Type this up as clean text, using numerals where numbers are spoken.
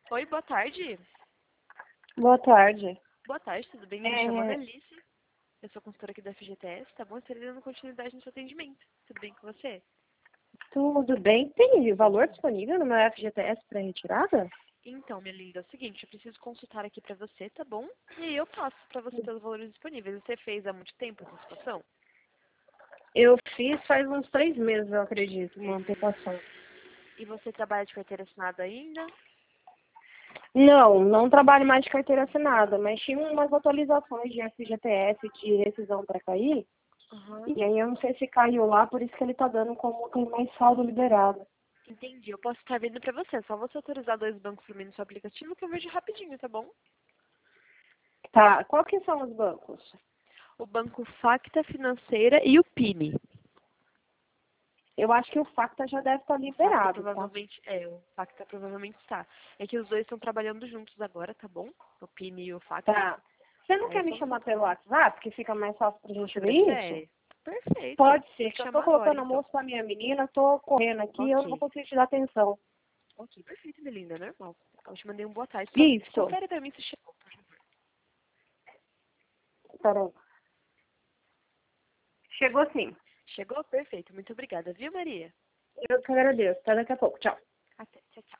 Oi, boa tarde. Boa tarde. Boa tarde, tudo bem? Me chamo Annalise. Eu sou consultora aqui da FGTS, tá bom? Estarei dando continuidade no seu atendimento. Tudo bem com você? Tudo bem? Tem valor disponível no meu FGTS para retirada? Então, minha linda, é o seguinte, eu preciso consultar aqui pra você, tá bom? E aí eu passo pra você os valores disponíveis. Você fez há muito tempo essa situação? Eu fiz faz uns 3 meses, eu acredito, uma antecipação. E você trabalha de carteira assinada ainda? Não trabalho mais de carteira assinada, mas tinha umas atualizações de FGTS de rescisão para cair, Aham. e aí eu não sei se caiu lá, por isso que ele tá dando como tem mais saldo liberado. Entendi, eu posso estar vendo pra você. É só você autorizar 2 bancos pra mim no seu aplicativo que eu vejo rapidinho, tá bom? Tá, qual que são os bancos? O Banco Facta Financeira e o PINE. Eu acho que o Facta já deve estar O Facta liberado, tá? provavelmente o Facta provavelmente está. É que os dois estão trabalhando juntos agora, tá bom? O Pini e o Facta. Tá. Você não Aí é quer me só você chamar pelo autorizar. WhatsApp, que fica mais fácil pra gente Você ver isso? prefere? Perfeito. Pode ser, Vou te que eu tô chamar agora, colocando então. almoço pra minha menina, tô correndo aqui, eu não vou Ok. conseguir te dar atenção. Ok, perfeito, Melinda, normal. Eu te mandei um boa tarde. Só Isso. confere pra mim se chegou. Peraí. Chegou sim. Chegou? Perfeito. Muito obrigada, viu, Maria? Eu que agradeço. Até daqui a pouco. Tchau. Até. Tchau, tchau.